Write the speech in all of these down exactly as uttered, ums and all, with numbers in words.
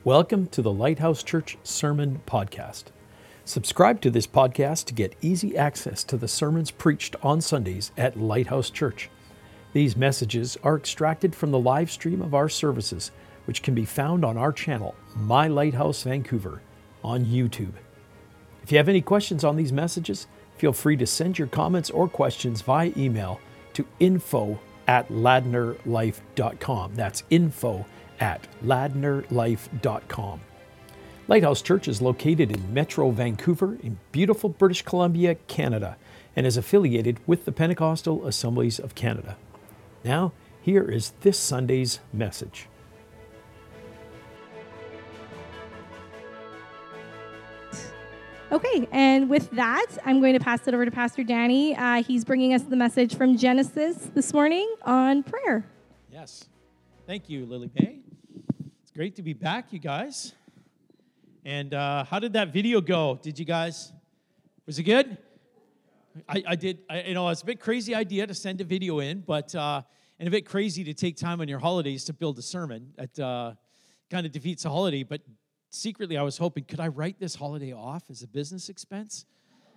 Welcome to the Lighthouse Church Sermon Podcast. Subscribe to this podcast to get easy access to the sermons preached on Sundays at Lighthouse Church. These messages are extracted from the live stream of our services, which can be found on our channel, My Lighthouse Vancouver, on YouTube. If you have any questions on these messages, feel free to send your comments or questions via email to info at ladnerlife dot com. That's info at ladnerlife dot com. Lighthouse Church is located in Metro Vancouver in beautiful British Columbia, Canada, and is affiliated with the Pentecostal Assemblies of Canada. Now, here is this Sunday's message. Okay, and with that, I'm going to pass it over to Pastor Danny. Uh, he's bringing us the message from Genesis this morning on prayer. Yes. Thank you, Lily May. It's great to be back, you guys. And uh, how did that video go? Did you guys, was it good? I, I did, I, you know, it's a bit crazy idea to send a video in, but, uh, and a bit crazy to take time on your holidays to build a sermon. It uh, kind of defeats the holiday, but secretly I was hoping, could I write this holiday off as a business expense?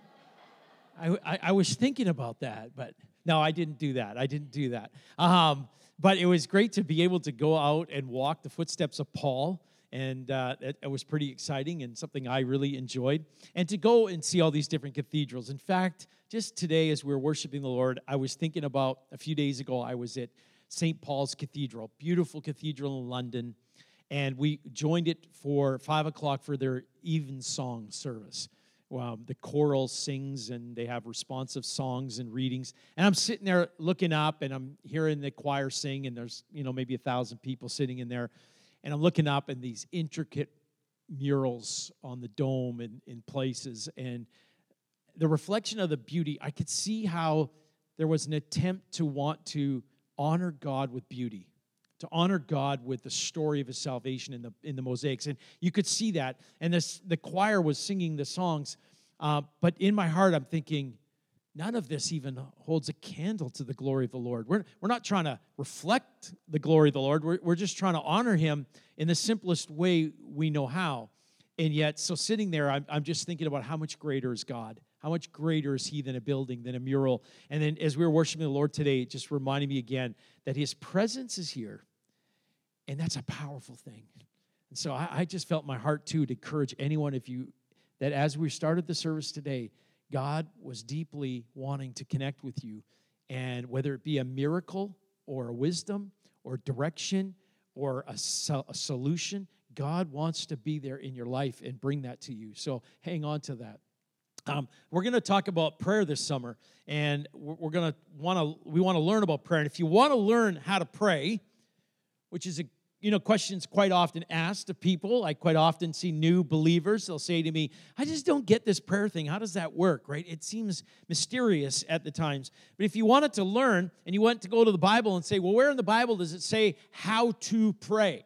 I, I, I was thinking about that, but no, I didn't do that. I didn't do that. Um, but it was great to be able to go out and walk the footsteps of Paul, and uh, it, it was pretty exciting and something I really enjoyed. And to go and see all these different cathedrals. In fact, just today as we were worshiping the Lord, I was thinking about a few days ago, I was at Saint Paul's Cathedral, beautiful cathedral in London, and we joined it for five o'clock for their evensong service. Um, the choral sings, and they have responsive songs and readings. And I'm sitting there looking up, and I'm hearing the choir sing, and there's, you know, maybe a thousand people sitting in there. And I'm looking up, and these intricate murals on the dome and in places. And the reflection of the beauty, I could see how there was an attempt to want to honor God with beauty, to honor God with the story of his salvation in the in the mosaics. And you could see that. And this, the choir was singing the songs. Uh, but in my heart, I'm thinking, none of this even holds a candle to the glory of the Lord. We're, we're not trying to reflect the glory of the Lord. We're, we're just trying to honor him in the simplest way we know how. And yet, so sitting there, I'm, I'm just thinking about how much greater is God. How much greater is he than a building, than a mural? And then as we were worshiping the Lord today, it just reminded me again that his presence is here. And that's a powerful thing. And so I, I just felt my heart, too, to encourage anyone, if you, that as we started the service today, God was deeply wanting to connect with you. And whether it be a miracle or a wisdom or direction or a, so, a solution, God wants to be there in your life and bring that to you. So hang on to that. Um, we're going to talk about prayer this summer, and we're, we're going to want to we want to learn about prayer. And if you want to learn how to pray, which is a you know questions quite often asked of people, I quite often see new believers. They'll say to me, "I just don't get this prayer thing. How does that work?" Right? It seems mysterious at the times. But if you wanted to learn, and you want to go to the Bible and say, "Well, where in the Bible does it say how to pray?"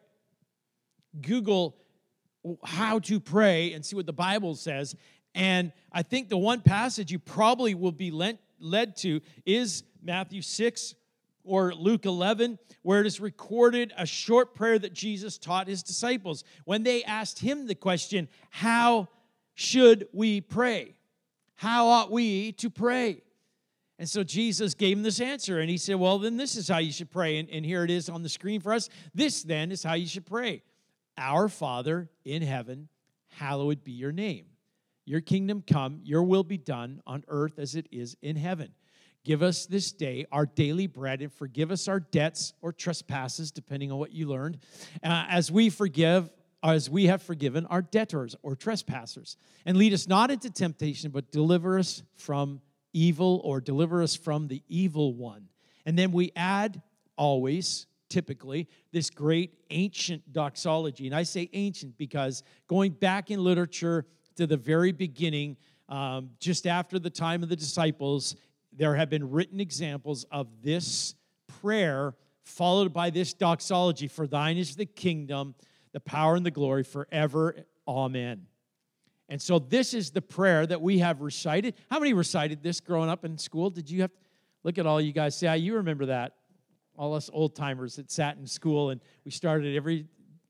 Google how to pray and see what the Bible says. And I think the one passage you probably will be led, led to is Matthew six or Luke eleven, where it is recorded a short prayer that Jesus taught his disciples when they asked him the question, how should we pray? How ought we to pray? And so Jesus gave him this answer, and he said, well, then this is how you should pray. And, and here it is on the screen for us. This, then, is how you should pray. Our Father in heaven, hallowed be your name. Your kingdom come, your will be done on earth as it is in heaven. Give us this day our daily bread, and forgive us our debts or trespasses, depending on what you learned, uh, as we forgive, as we have forgiven our debtors or trespassers. And lead us not into temptation, but deliver us from evil, or deliver us from the evil one. And then we add always, typically, this great ancient doxology. And I say ancient because going back in literature to the very beginning, um, just after the time of the disciples, there have been written examples of this prayer followed by this doxology. For thine is the kingdom, the power, and the glory forever. Amen. And so this is the prayer that we have recited. How many recited this growing up in school? Did you have, look at all you guys say, yeah, you remember that. All us old-timers that sat in school, and we started every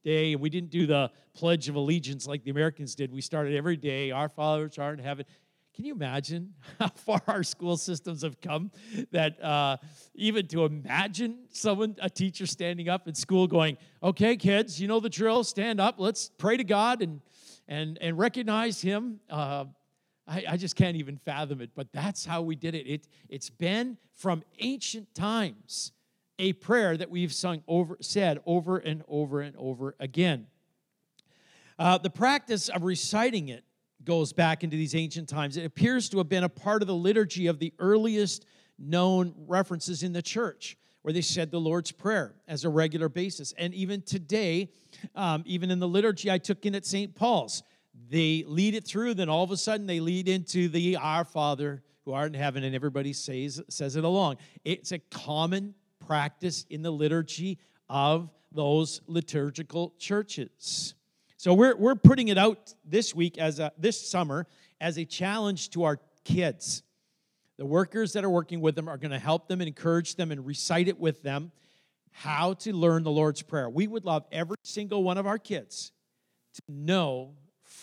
day. We didn't do the Pledge of Allegiance like the Americans did. We started every day, our Father which art in heaven. Can you imagine how far our school systems have come? That uh, even to imagine someone, a teacher standing up in school going, okay, kids, you know the drill, stand up, let's pray to God and and and recognize Him. Uh, I, I just can't even fathom it, but that's how we did it. it. It's been from ancient times a prayer that we've sung over, said over and over and over again. Uh, the practice of reciting it goes back into these ancient times. It appears to have been a part of the liturgy of the earliest known references in the church, where they said the Lord's Prayer as a regular basis. And even today, um, even in the liturgy I took in at Saint Paul's, they lead it through, then all of a sudden they lead into the Our Father who art in heaven, and everybody says, says it along. It's a common practice in the liturgy of those liturgical churches. So we're we're putting it out this week, as a, this summer, as a challenge to our kids. The workers that are working with them are going to help them and encourage them and recite it with them, how to learn the Lord's Prayer. We would love every single one of our kids to know,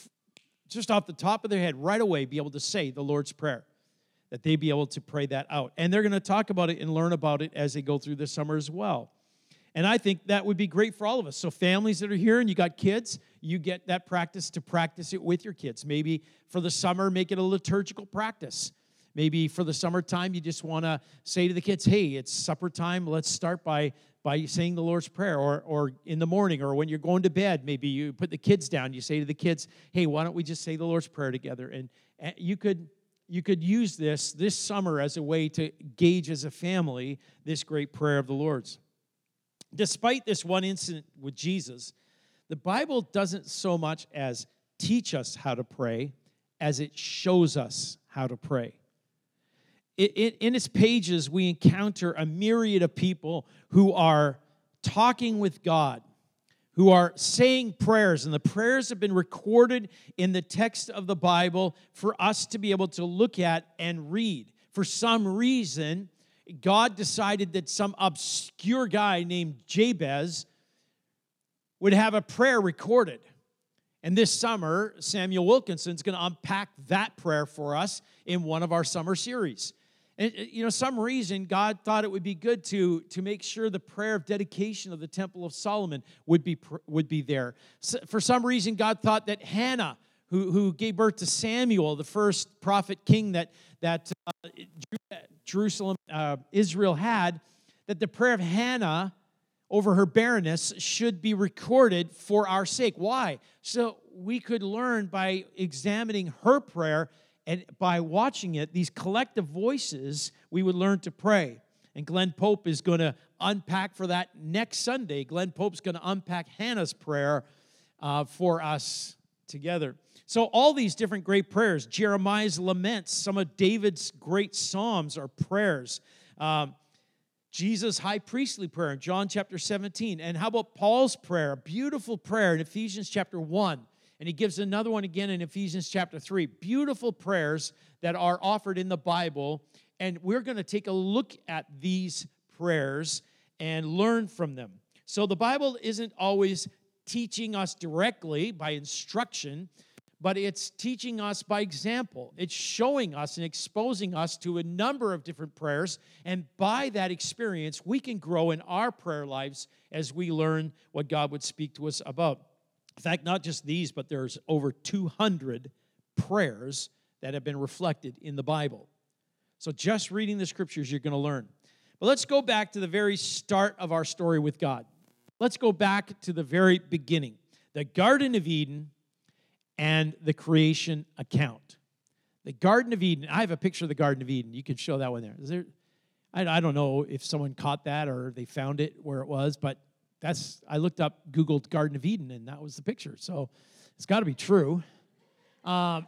just off the top of their head, right away, be able to say the Lord's Prayer, that they be able to pray that out. And they're going to talk about it and learn about it as they go through the summer as well. And I think that would be great for all of us. So families that are here and you got kids, you get that practice to practice it with your kids. Maybe for the summer, make it a liturgical practice. Maybe for the summertime, you just want to say to the kids, hey, it's supper time. Let's start by, by saying the Lord's Prayer. Or, or in the morning, or when you're going to bed, maybe you put the kids down. You say to the kids, hey, why don't we just say the Lord's Prayer together? And, and you could you could use this this summer as a way to gauge as a family this great prayer of the Lord's. Despite this one incident with Jesus, the Bible doesn't so much as teach us how to pray as it shows us how to pray. It, it, in its pages, we encounter a myriad of people who are talking with God, who are saying prayers, and the prayers have been recorded in the text of the Bible for us to be able to look at and read. For some reason, God decided that some obscure guy named Jabez would have a prayer recorded. And this summer, Samuel Wilkinson's going to unpack that prayer for us in one of our summer series. And, you know, some reason God thought it would be good to, to make sure the prayer of dedication of the Temple of Solomon would be, would be there. So for some reason, God thought that Hannah, who, who gave birth to Samuel, the first prophet king that, that uh, Jerusalem, uh, Israel had, that the prayer of Hannah over her barrenness should be recorded for our sake. Why? So we could learn by examining her prayer, and by watching it, these collective voices, we would learn to pray. And Glenn Pope is going to unpack for that next Sunday. Glenn Pope's going to unpack Hannah's prayer uh, for us together. So all these different great prayers, Jeremiah's laments, some of David's great psalms are prayers. Um, Jesus' high priestly prayer in John chapter seventeen. And how about Paul's prayer, a beautiful prayer in Ephesians chapter one. And he gives another one again in Ephesians chapter three. Beautiful prayers that are offered in the Bible. And we're going to take a look at these prayers and learn from them. So the Bible isn't always teaching us directly by instruction, but it's teaching us by example. It's showing us and exposing us to a number of different prayers, and by that experience, we can grow in our prayer lives as we learn what God would speak to us about. In fact, not just these, but there's over two hundred prayers that have been reflected in the Bible. So just reading the scriptures, you're going to learn. But let's go back to the very start of our story with God. Let's go back to the very beginning. The Garden of Eden and the creation account. The Garden of Eden. I have a picture of the Garden of Eden. You can show that one there. Is there? I, I don't know if someone caught that or they found it where it was, but that's. I looked up, Googled Garden of Eden, and that was the picture. So it's got to be true. Um,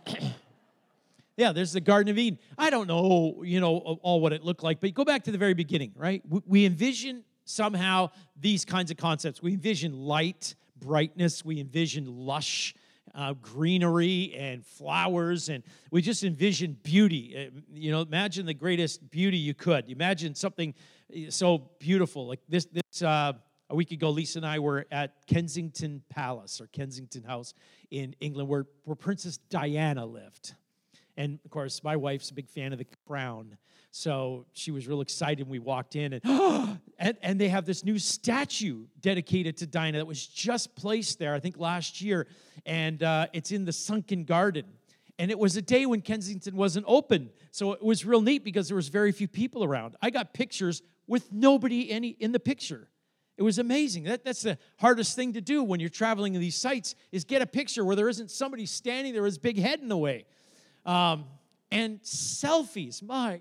yeah, there's the Garden of Eden. I don't know, you know, all what it looked like, but go back to the very beginning, right? We, we envision somehow these kinds of concepts. We envision light, brightness. We envision lush Uh, greenery and flowers, and we just envision beauty. Uh, you know, imagine the greatest beauty you could. Imagine something so beautiful like this. This uh, a week ago, Lisa and I were at Kensington Palace, or Kensington House in England, where, where Princess Diana lived. And, of course, my wife's a big fan of the crown. So she was real excited when we walked in. And, and, and they have this new statue dedicated to Diana that was just placed there, I think, last year. And uh, it's in the sunken garden. And it was a day when Kensington wasn't open. So it was real neat because there was very few people around. I got pictures with nobody any in the picture. It was amazing. That, that's the hardest thing to do when you're traveling to these sites, is get a picture where there isn't somebody standing there with his big head in the way. Um, and selfies, my,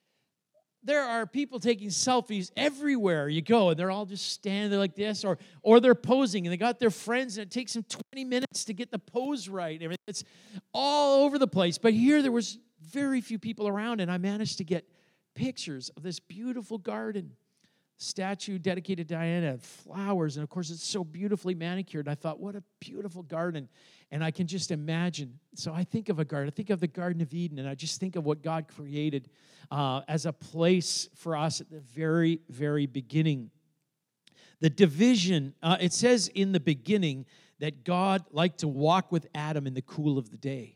there are people taking selfies everywhere you go, and they're all just standing there like this, or or they're posing, and they got their friends, and it takes them twenty minutes to get the pose right. And everything. It's all over the place. But here there was very few people around, and I managed to get pictures of this beautiful garden, statue dedicated to Diana, flowers, and of course it's so beautifully manicured. I thought, what a beautiful garden. And I can just imagine. So I think of a garden. I think of the Garden of Eden, and I just think of what God created uh, as a place for us at the very, very beginning. The division, uh, it says in the beginning that God liked to walk with Adam in the cool of the day.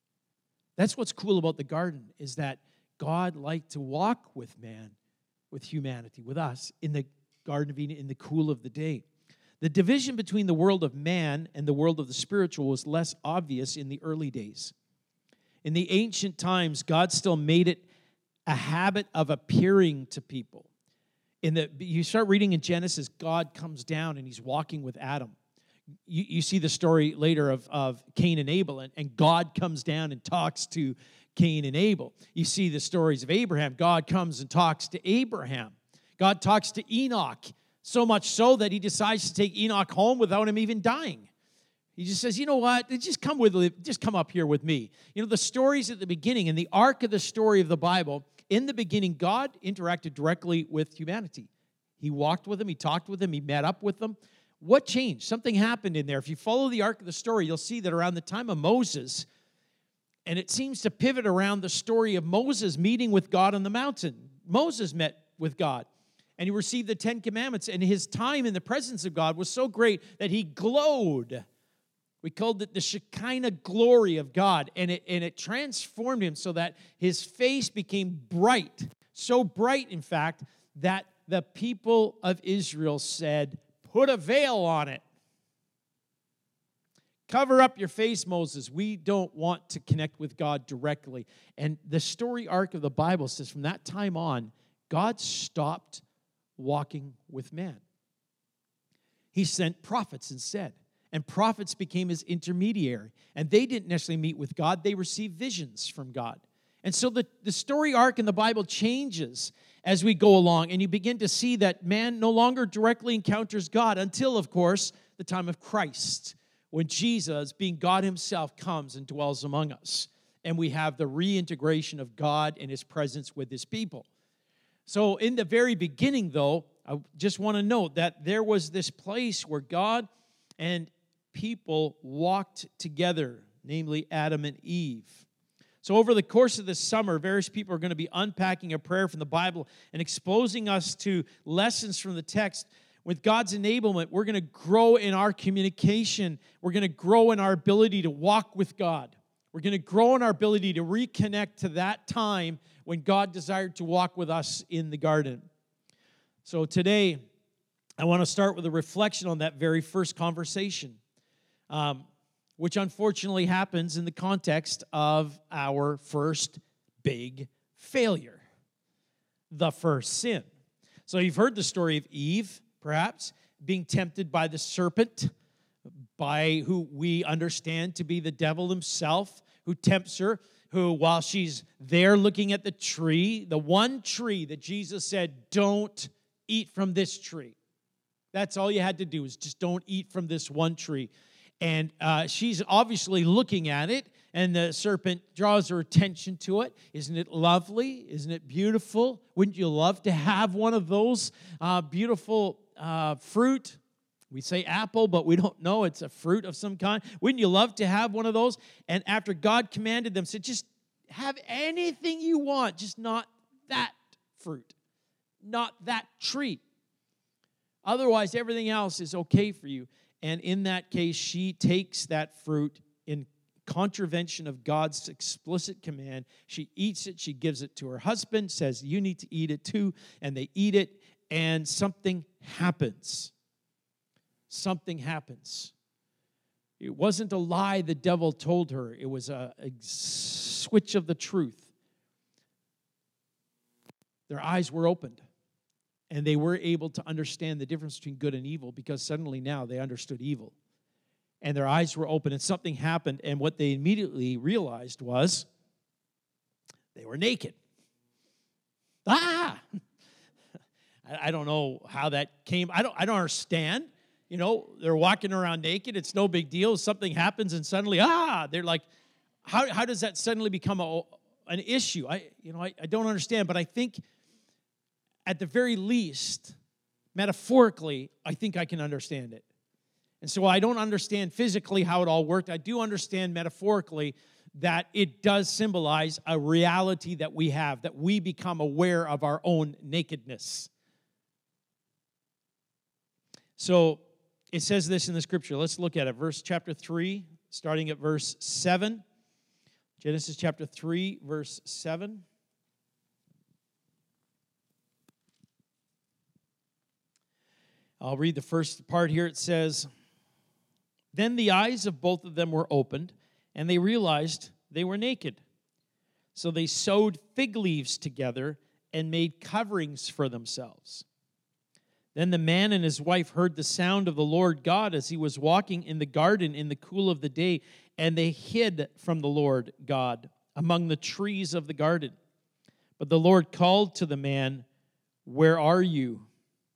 That's what's cool about the garden, is that God liked to walk with man, with humanity, with us, in the Garden of Eden, in the cool of the day. The division between the world of man and the world of the spiritual was less obvious in the early days. In the ancient times, God still made it a habit of appearing to people. In the, you start reading in Genesis, God comes down and he's walking with Adam. You, you see the story later of, of Cain and Abel, and, and God comes down and talks to Cain and Abel. You see the stories of Abraham. God comes and talks to Abraham. God talks to Enoch, so much so that he decides to take Enoch home without him even dying. He just says, you know what, just come with, just come up here with me. You know, the stories at the beginning, and the arc of the story of the Bible, in the beginning, God interacted directly with humanity. He walked with them, he talked with them, he met up with them. What changed? Something happened in there. If you follow the arc of the story, you'll see that around the time of Moses, and it seems to pivot around the story of Moses meeting with God on the mountain. Moses met with God, and he received the Ten Commandments, and his time in the presence of God was so great that he glowed. We called it the Shekinah glory of God, and it, and it transformed him so that his face became bright. So bright, in fact, that the people of Israel said, put a veil on it. Cover up your face, Moses. We don't want to connect with God directly. And the story arc of the Bible says from that time on, God stopped walking with man. He sent prophets instead. And prophets became his intermediary. And they didn't necessarily meet with God. They received visions from God. And so the, the story arc in the Bible changes as we go along. And you begin to see that man no longer directly encounters God until, of course, the time of Christ, when Jesus, being God himself, comes and dwells among us. And we have the reintegration of God and his presence with his people. So in the very beginning, though, I just want to note that there was this place where God and people walked together, namely Adam and Eve. So over the course of this summer, various people are going to be unpacking a prayer from the Bible and exposing us to lessons from the text. With God's enablement, we're going to grow in our communication. We're going to grow in our ability to walk with God. We're going to grow in our ability to reconnect to that time when God desired to walk with us in the garden. So today, I want to start with a reflection on that very first conversation, um, which unfortunately happens in the context of our first big failure, the first sin. So you've heard the story of Eve, perhaps, being tempted by the serpent, by who we understand to be the devil himself, who tempts her, who, while she's there looking at the tree, the one tree that Jesus said, don't eat from this tree. That's all you had to do, is just don't eat from this one tree. And uh, she's obviously looking at it, and the serpent draws her attention to it. Isn't it lovely? Isn't it beautiful? Wouldn't you love to have one of those uh, beautiful uh, fruit? We say apple, but we don't know. It's a fruit of some kind. Wouldn't you love to have one of those? And after God commanded them, said, just have anything you want, just not that fruit, not that tree. Otherwise, everything else is okay for you. And in that case, she takes that fruit in contravention of God's explicit command. She eats it. She gives it to her husband, says, you need to eat it too. And they eat it, and something happens. Something happens. It wasn't a lie the devil told her. It was a, a switch of the truth. Their eyes were opened. And they were able to understand the difference between good and evil, because suddenly now they understood evil. And their eyes were open, and something happened. And what they immediately realized was they were naked. Ah! I don't know how that came. I don't, I don't understand. You know, they're walking around naked. It's no big deal. Something happens, and suddenly, ah! They're like, how, how does that suddenly become a, an issue? I, you know, I, I don't understand, but I think at the very least, metaphorically, I think I can understand it. And so I don't understand physically how it all worked. I do understand metaphorically that it does symbolize a reality that we have, that we become aware of our own nakedness. So it says this in the scripture. Let's look at it. Verse chapter three, starting at verse seven. Genesis chapter three, verse seven. I'll read the first part here. It says, then the eyes of both of them were opened, and they realized they were naked. So they sewed fig leaves together and made coverings for themselves. Then the man and his wife heard the sound of the Lord God as he was walking in the garden in the cool of the day, and they hid from the Lord God among the trees of the garden. But the Lord called to the man, where are you?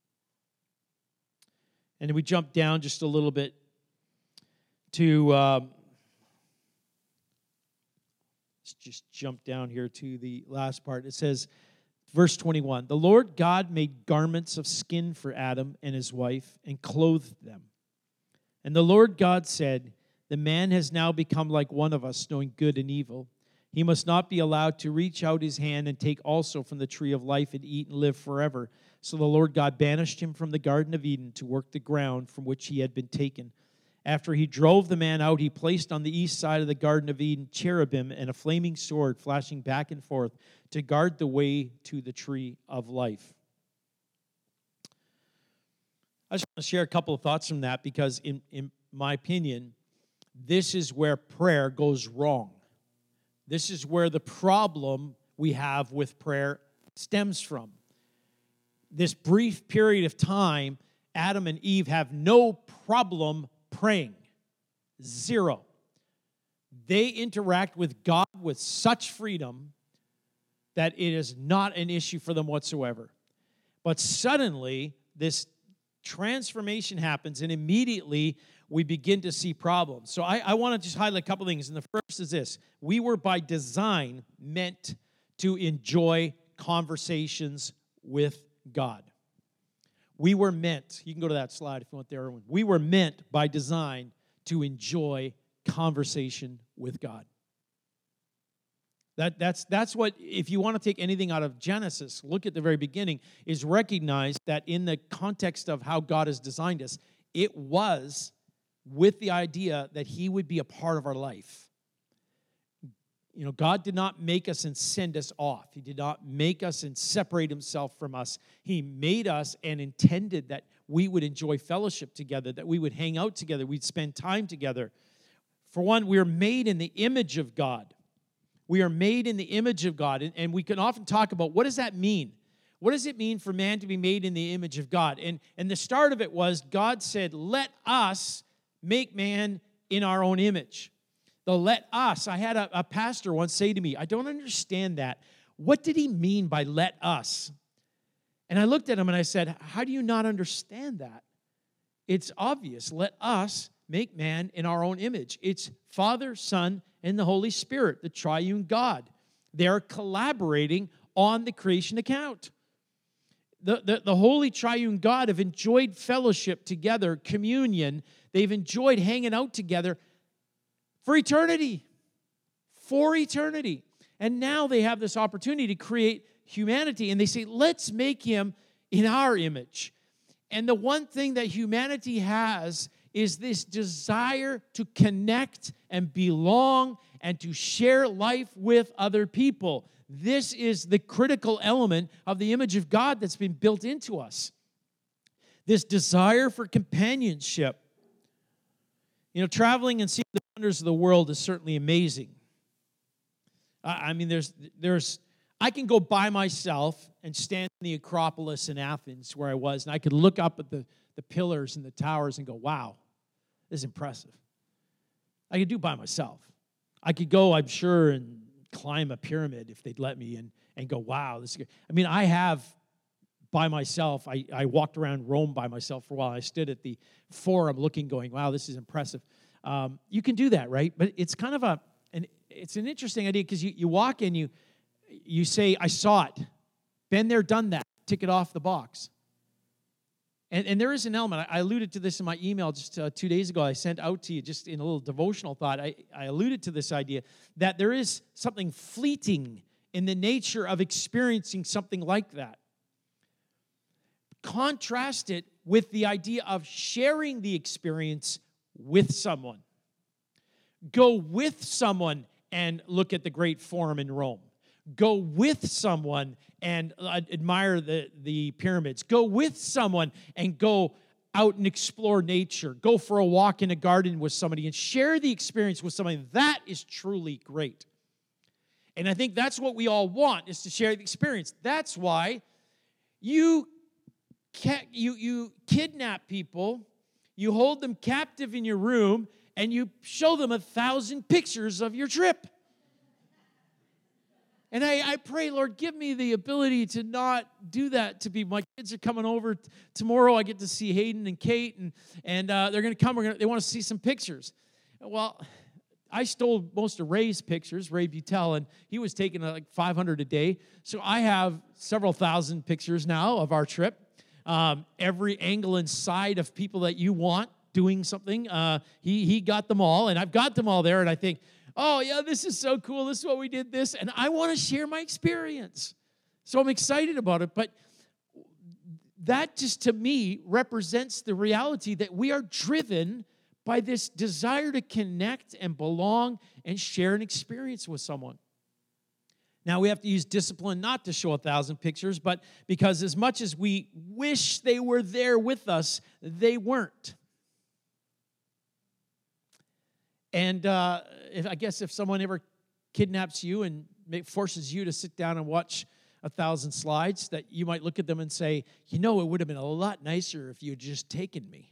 And we jump down just a little bit to, um, let's just jump down here to the last part. It says, verse twenty-one, the Lord God made garments of skin for Adam and his wife and clothed them. And the Lord God said, the man has now become like one of us, knowing good and evil. He must not be allowed to reach out his hand and take also from the tree of life and eat and live forever. So the Lord God banished him from the Garden of Eden to work the ground from which he had been taken. After he drove the man out, he placed on the east side of the Garden of Eden cherubim and a flaming sword flashing back and forth to guard the way to the tree of life. I just want to share a couple of thoughts from that because, in, in my opinion, this is where prayer goes wrong. This is where the problem we have with prayer stems from. This brief period of time, Adam and Eve have no problem praying. Zero. They interact with God with such freedom that it is not an issue for them whatsoever. But suddenly, this transformation happens, and immediately we begin to see problems. So I, I want to just highlight a couple things. And the first is this. We were by design meant to enjoy conversations with God. We were meant, you can go to that slide if you want there, Erwin. We were meant by design to enjoy conversation with God. That, that's, that's what, if you want to take anything out of Genesis, look at the very beginning, is recognize that in the context of how God has designed us, it was with the idea that he would be a part of our life. You know, God did not make us and send us off. He did not make us and separate himself from us. He made us and intended that we would enjoy fellowship together, that we would hang out together, we'd spend time together. For one, we are made in the image of God. We are made in the image of God, and, and we can often talk about what does that mean? What does it mean for man to be made in the image of God? And, and the start of it was God said, let us make man in our own image. The let us. I had a, a pastor once say to me, I don't understand that. What did he mean by let us? And I looked at him and I said, how do you not understand that? It's obvious. Let us make man in our own image. It's Father, Son, and the Holy Spirit, the triune God. They're collaborating on the creation account. The, the, the Holy Triune God have enjoyed fellowship together, communion. They've enjoyed hanging out together for eternity. For eternity. And now they have this opportunity to create humanity, and they say, let's make him in our image. And the one thing that humanity has is this desire to connect and belong and to share life with other people. This is the critical element of the image of God that's been built into us. This desire for companionship. You know, traveling and seeing the wonders of the world is certainly amazing. I mean, there's, there's, I can go by myself and stand in the Acropolis in Athens where I was, and I could look up at the, the pillars and the towers and go, wow, this is impressive. I could do it by myself. I could go, I'm sure, and climb a pyramid if they'd let me and, and go, wow, this is good. I mean, I have by myself, I, I walked around Rome by myself for a while. I stood at the Forum looking, going, wow, this is impressive. Um, you can do that, right? But it's kind of a, an, it's an interesting idea because you, you walk in, you, you say, I saw it. Been there, done that. Tick it off the box. And, and there is an element. I alluded to this in my email just uh, two days ago. I sent out to you just in a little devotional thought. I, I alluded to this idea that there is something fleeting in the nature of experiencing something like that. Contrast it with the idea of sharing the experience with someone. Go with someone and look at the great forum in Rome. Go with someone and admire the, the pyramids. Go with someone and go out and explore nature. Go for a walk in a garden with somebody and share the experience with somebody. That is truly great. And I think that's what we all want, is to share the experience. That's why you, ca- you, you kidnap people, you hold them captive in your room, and you show them a thousand pictures of your trip. And I, I pray, Lord, give me the ability to not do that to people. My kids are coming over t- tomorrow. I get to see Hayden and Kate, and, and uh, they're going to come. We're gonna, they want to see some pictures. Well, I stole most of Ray's pictures, Ray Butel, and he was taking uh, like five hundred a day. So I have several thousand pictures now of our trip. Um, every angle and side of people that you want doing something, uh, he, he got them all, and I've got them all there, and I think, oh, yeah, this is so cool. This is what we did this. And I want to share my experience. So I'm excited about it. But that just, to me, represents the reality that we are driven by this desire to connect and belong and share an experience with someone. Now, we have to use discipline not to show a thousand pictures, but because as much as we wish they were there with us, they weren't. And uh, if, I guess if someone ever kidnaps you and make, forces you to sit down and watch a thousand slides, that you might look at them and say, you know, it would have been a lot nicer if you had just taken me.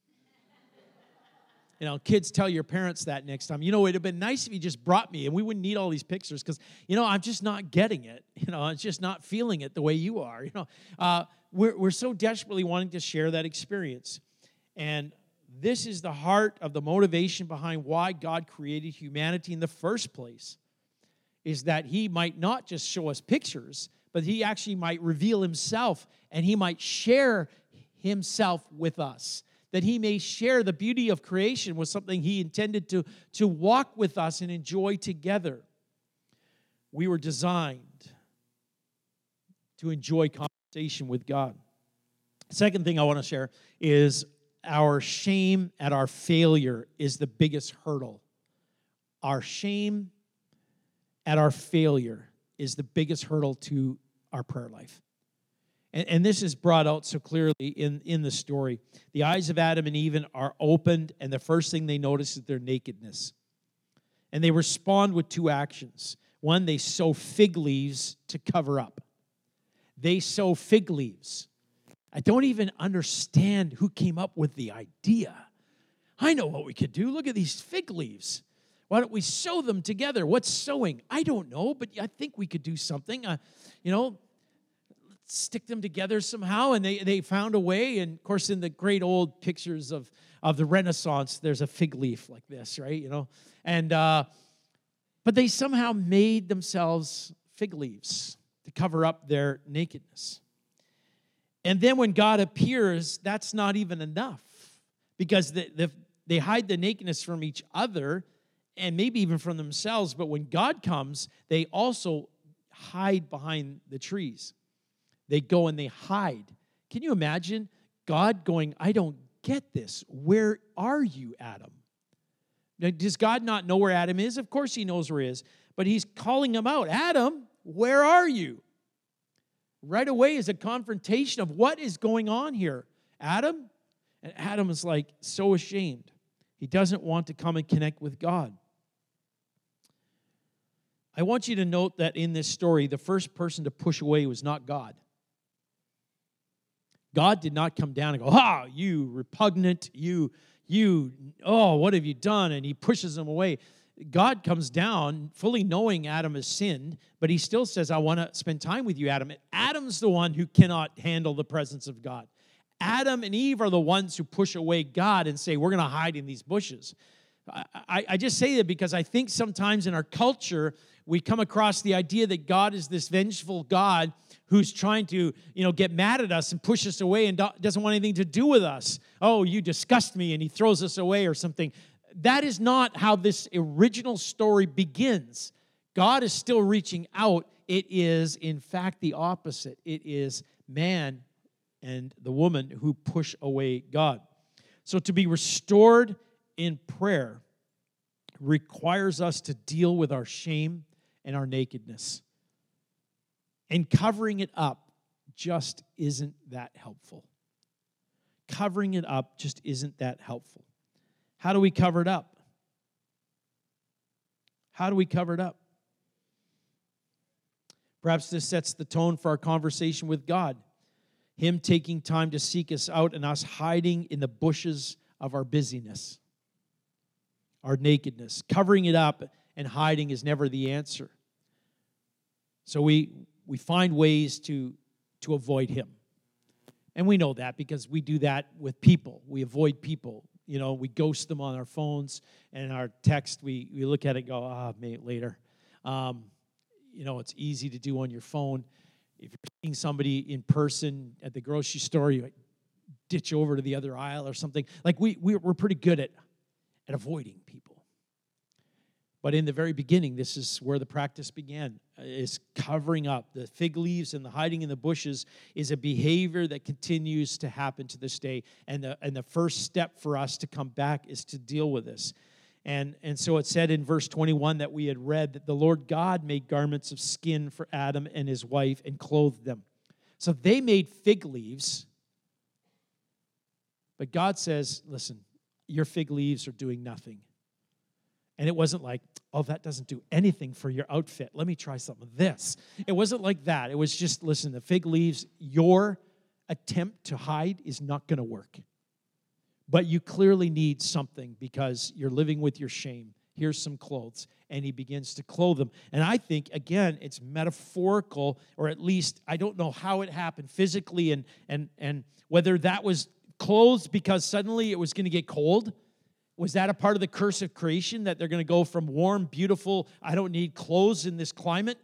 You know, kids, tell your parents that next time. You know, it would have been nice if you just brought me, and we wouldn't need all these pictures because, you know, I'm just not getting it. You know, I'm just not feeling it the way you are. You know, uh, we're, we're so desperately wanting to share that experience. And this is the heart of the motivation behind why God created humanity in the first place, is that he might not just show us pictures, but he actually might reveal himself, and he might share himself with us, that he may share the beauty of creation with something he intended to, to walk with us and enjoy together. We were designed to enjoy conversation with God. Second thing I want to share is our shame at our failure is the biggest hurdle. Our shame at our failure is the biggest hurdle to our prayer life. And, and this is brought out so clearly in, in the story. The eyes of Adam and Eve are opened, and the first thing they notice is their nakedness. And they respond with two actions. One, they sow fig leaves to cover up. They sow fig leaves. I don't even understand who came up with the idea. I know what we could do. Look at these fig leaves. Why don't we sew them together? What's sewing? I don't know, but I think we could do something. Uh, you know, stick them together somehow. And they, they found a way. And, of course, in the great old pictures of, of the Renaissance, there's a fig leaf like this, right? You know, and uh, but they somehow made themselves fig leaves to cover up their nakedness. And then when God appears, that's not even enough, because the, the, they hide the nakedness from each other and maybe even from themselves. But when God comes, they also hide behind the trees. They go and they hide. Can you imagine God going, I don't get this. Where are you, Adam? Now, does God not know where Adam is? Of course he knows where he is. But he's calling him out. Adam, where are you? Right away is a confrontation of what is going on here. Adam? And Adam is like so ashamed. He doesn't want to come and connect with God. I want you to note that in this story, the first person to push away was not God. God did not come down and go, ah, you repugnant, you, you, oh, what have you done? And he pushes him away. God comes down fully knowing Adam has sinned, but he still says, I want to spend time with you, Adam. Adam's the one who cannot handle the presence of God. Adam and Eve are the ones who push away God and say, we're going to hide in these bushes. I, I, I just say that because I think sometimes in our culture, we come across the idea that God is this vengeful God who's trying to, you know, get mad at us and push us away and do, doesn't want anything to do with us. Oh, you disgust me, and he throws us away or something. That is not how this original story begins. God is still reaching out. It is, in fact, the opposite. It is man and the woman who push away God. So to be restored in prayer requires us to deal with our shame and our nakedness. And covering it up just isn't that helpful. Covering it up just isn't that helpful. How do we cover it up? How do we cover it up? Perhaps this sets the tone for our conversation with God. Him taking time to seek us out and us hiding in the bushes of our busyness, our nakedness. Covering it up and hiding is never the answer. So we, we find ways to, to avoid him. And we know that because we do that with people. We avoid people. You know, we ghost them on our phones, and in our text, we, we look at it and go, ah, mate, later. Um, you know, it's easy to do on your phone. If you're seeing somebody in person at the grocery store, you ditch over to the other aisle or something. Like, we, we, we're pretty good at, at avoiding people. But in the very beginning, this is where the practice began, is covering up. The fig leaves and the hiding in the bushes is a behavior that continues to happen to this day. And the, and the first step for us to come back is to deal with this. And, and so it said in verse twenty-one that we had read that the Lord God made garments of skin for Adam and his wife and clothed them. So they made fig leaves. But God says, listen, your fig leaves are doing nothing. And it wasn't like, oh, that doesn't do anything for your outfit. Let me try some of this. It wasn't like that. It was just, listen, the fig leaves, your attempt to hide is not going to work. But you clearly need something because you're living with your shame. Here's some clothes. And he begins to clothe them. And I think, again, it's metaphorical, or at least I don't know how it happened physically and and and whether that was clothes because suddenly it was going to get cold. Was that a part of the curse of creation, that they're going to go from warm, beautiful, I don't need clothes in this climate,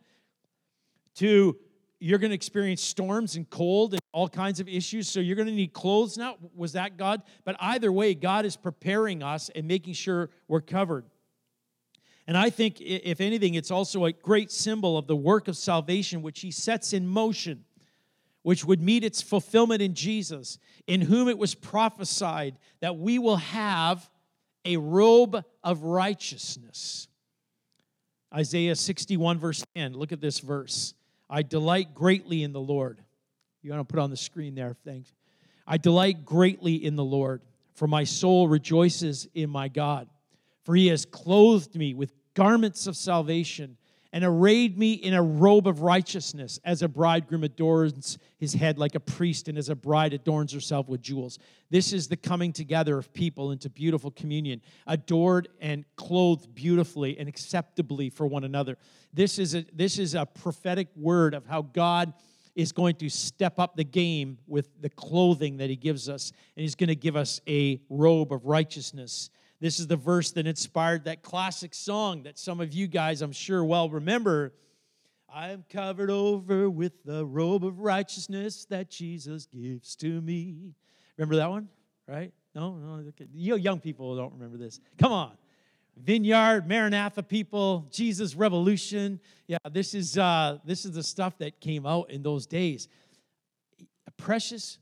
to you're going to experience storms and cold and all kinds of issues, so you're going to need clothes now? Was that God? But either way, God is preparing us and making sure we're covered. And I think, if anything, it's also a great symbol of the work of salvation, which he sets in motion, which would meet its fulfillment in Jesus, in whom it was prophesied that we will have a robe of righteousness. Isaiah sixty-one, verse ten. Look at this verse. I delight greatly in the Lord. You want to put on the screen there, thanks. I delight greatly in the Lord, for my soul rejoices in my God. For he has clothed me with garments of salvation and arrayed me in a robe of righteousness, as a bridegroom adorns his head like a priest, and as a bride adorns herself with jewels. This is the coming together of people into beautiful communion, adored and clothed beautifully and acceptably for one another. This is a, this is a prophetic word of how God is going to step up the game with the clothing that he gives us, and he's going to give us a robe of righteousness. This is the verse that inspired that classic song that some of you guys, I'm sure, well remember. I am covered over with the robe of righteousness that Jesus gives to me. Remember that one? Right? No? No? Okay. You young people don't remember this. Come on. Vineyard, Maranatha people, Jesus Revolution. Yeah, this is uh, this is the stuff that came out in those days. A precious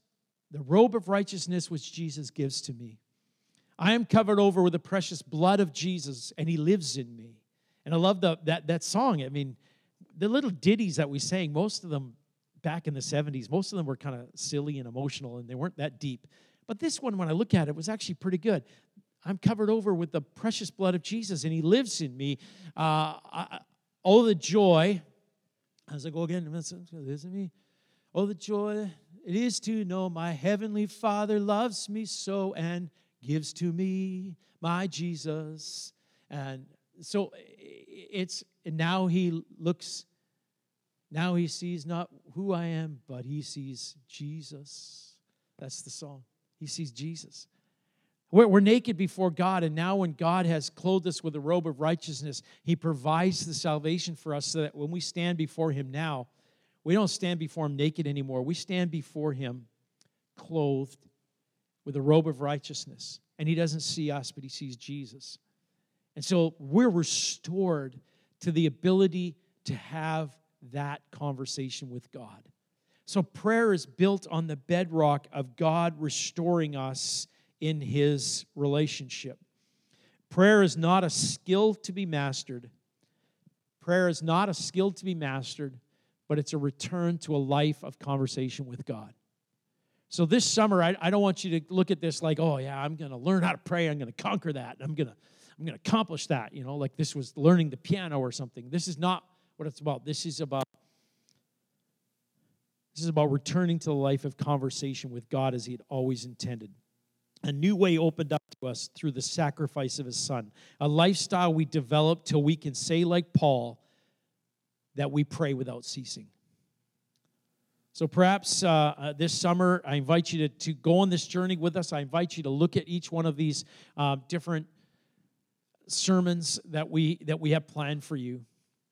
The robe of righteousness which Jesus gives to me. I am covered over with the precious blood of Jesus, and he lives in me. And I love the, that, that song. I mean, the little ditties that we sang, most of them back in the seventies, most of them were kind of silly and emotional, and they weren't that deep. But this one, when I look at it, was actually pretty good. I'm covered over with the precious blood of Jesus, and he lives in me. Uh, I, oh, the joy. As I go again, lives in me. Oh, the joy it is to know my heavenly Father loves me so and gives to me my Jesus. And so it's now he looks, now he sees not who I am, but he sees Jesus. That's the song. He sees Jesus. We're, we're naked before God, and now when God has clothed us with a robe of righteousness, he provides the salvation for us so that when we stand before him now, we don't stand before him naked anymore. We stand before him clothed with a robe of righteousness. And he doesn't see us, but he sees Jesus. And so we're restored to the ability to have that conversation with God. So prayer is built on the bedrock of God restoring us in his relationship. Prayer is not a skill to be mastered. Prayer is not a skill to be mastered, but it's a return to a life of conversation with God. So this summer, I, I don't want you to look at this like, oh yeah, I'm going to learn how to pray. I'm going to conquer that. I'm going to I'm going to accomplish that. You know, like this was learning the piano or something. This is not what it's about. This is about this is about returning to the life of conversation with God as he had always intended. A new way opened up to us through the sacrifice of his son. A lifestyle we develop till we can say like Paul, that we pray without ceasing. So perhaps uh, uh, this summer, I invite you to, to go on this journey with us. I invite you to look at each one of these uh, different sermons that we that we have planned for you.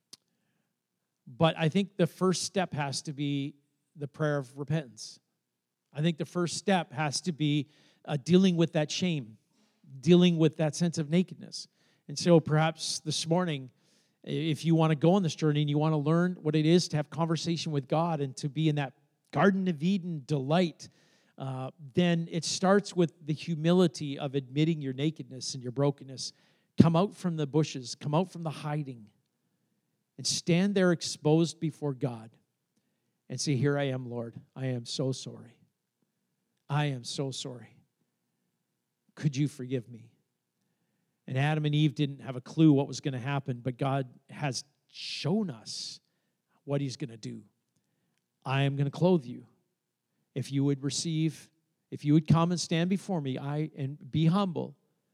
But I think the first step has to be the prayer of repentance. I think the first step has to be uh, dealing with that shame, dealing with that sense of nakedness. And so perhaps this morning, if you want to go on this journey and you want to learn what it is to have conversation with God and to be in that Garden of Eden delight, uh, then it starts with the humility of admitting your nakedness and your brokenness. Come out from the bushes, come out from the hiding, and stand there exposed before God and say, here I am, Lord. I am so sorry. I am so sorry. Could you forgive me? And Adam and Eve didn't have a clue what was going to happen, but God has shown us what he's going to do. I am going to clothe you. If you would receive, if you would come and stand before me, I and be humble,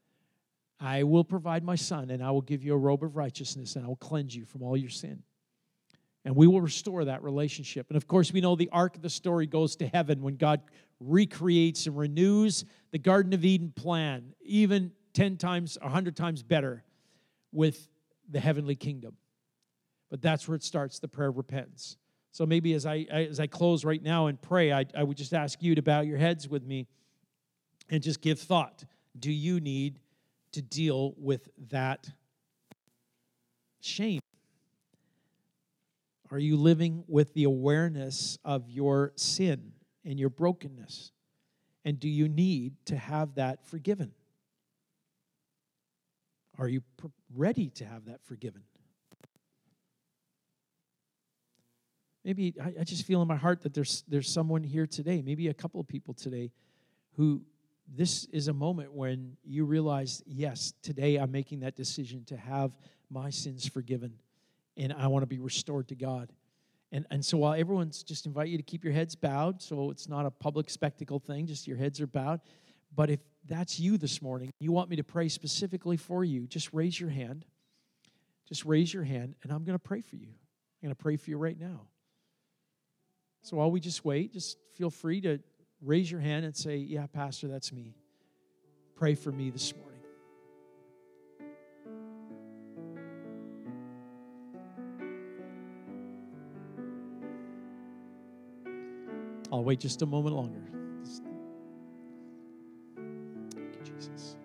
I will provide my son, and I will give you a robe of righteousness, and I will cleanse you from all your sin. And we will restore that relationship. And of course, we know the arc of the story goes to heaven when God recreates and renews the Garden of Eden plan, even ten times, a hundred times better with the heavenly kingdom. But that's where it starts, the prayer of repentance. So maybe as I, I as I close right now and pray, I, I would just ask you to bow your heads with me and just give thought. Do you need to deal with that shame? Are you living with the awareness of your sin and your brokenness? And do you need to have that forgiven? Are you ready to have that forgiven? Maybe I, I just feel in my heart that there's there's someone here today, maybe a couple of people today, who this is a moment when you realize, yes, today I'm making that decision to have my sins forgiven, and I want to be restored to God. And, and so while everyone's just invite you to keep your heads bowed, so it's not a public spectacle thing, just your heads are bowed. But if that's you this morning, you want me to pray specifically for you, just raise your hand. Just raise your hand, and I'm going to pray for you. I'm going to pray for you right now. So while we just wait, just feel free to raise your hand and say, yeah, Pastor, that's me. Pray for me this morning. I'll wait just a moment longer. Thank you, Jesus.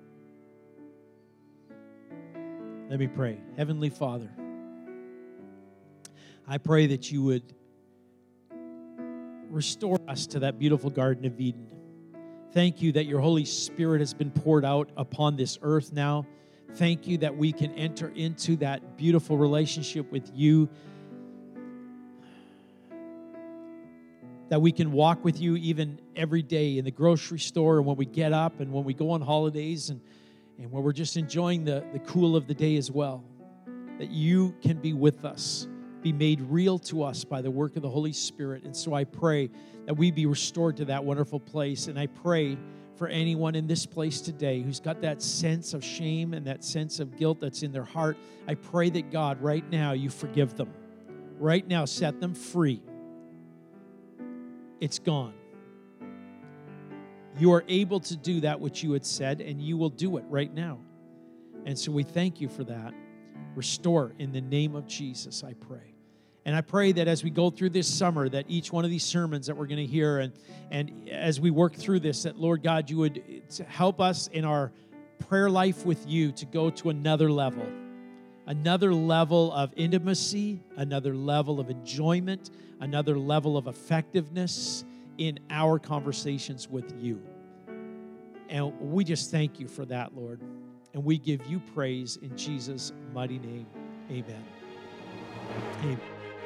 Let me pray. Heavenly Father, I pray that you would restore us to that beautiful Garden of Eden. Thank you that your Holy Spirit has been poured out upon this earth now. Thank you that we can enter into that beautiful relationship with you, that we can walk with you even every day in the grocery store and when we get up and when we go on holidays and, and when we're just enjoying the, the cool of the day as well, that you can be with us, be made real to us by the work of the Holy Spirit. And so I pray that we be restored to that wonderful place. And I pray for anyone in this place today who's got that sense of shame and that sense of guilt that's in their heart. I pray that God, right now, you forgive them. Right now, set them free. It's gone. You are able to do that which you had said, and you will do it right now. And so we thank you for that. Restore in the name of Jesus, I pray. And I pray that as we go through this summer, that each one of these sermons that we're going to hear, and, and as we work through this, that, Lord God, you would help us in our prayer life with you to go to another level, another level of intimacy, another level of enjoyment, another level of effectiveness in our conversations with you. And we just thank you for that, Lord. And we give you praise in Jesus' mighty name. Amen. Amen.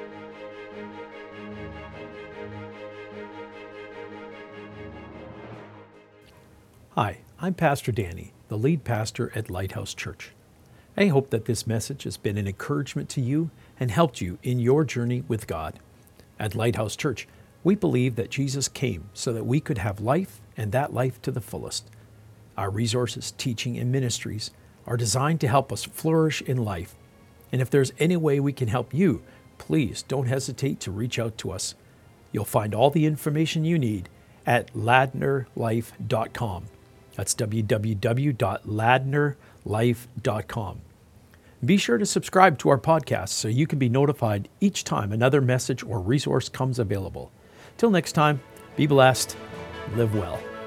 Hi, I'm Pastor Danny, the lead pastor at Lighthouse Church. I hope that this message has been an encouragement to you and helped you in your journey with God. At Lighthouse Church, we believe that Jesus came so that we could have life and that life to the fullest. Our resources, teaching, and ministries are designed to help us flourish in life. And if there's any way we can help you, please don't hesitate to reach out to us. You'll find all the information you need at ladner life dot com. That's w w w dot ladner life dot com. Be sure to subscribe to our podcast so you can be notified each time another message or resource comes available. Till next time, be blessed, live well.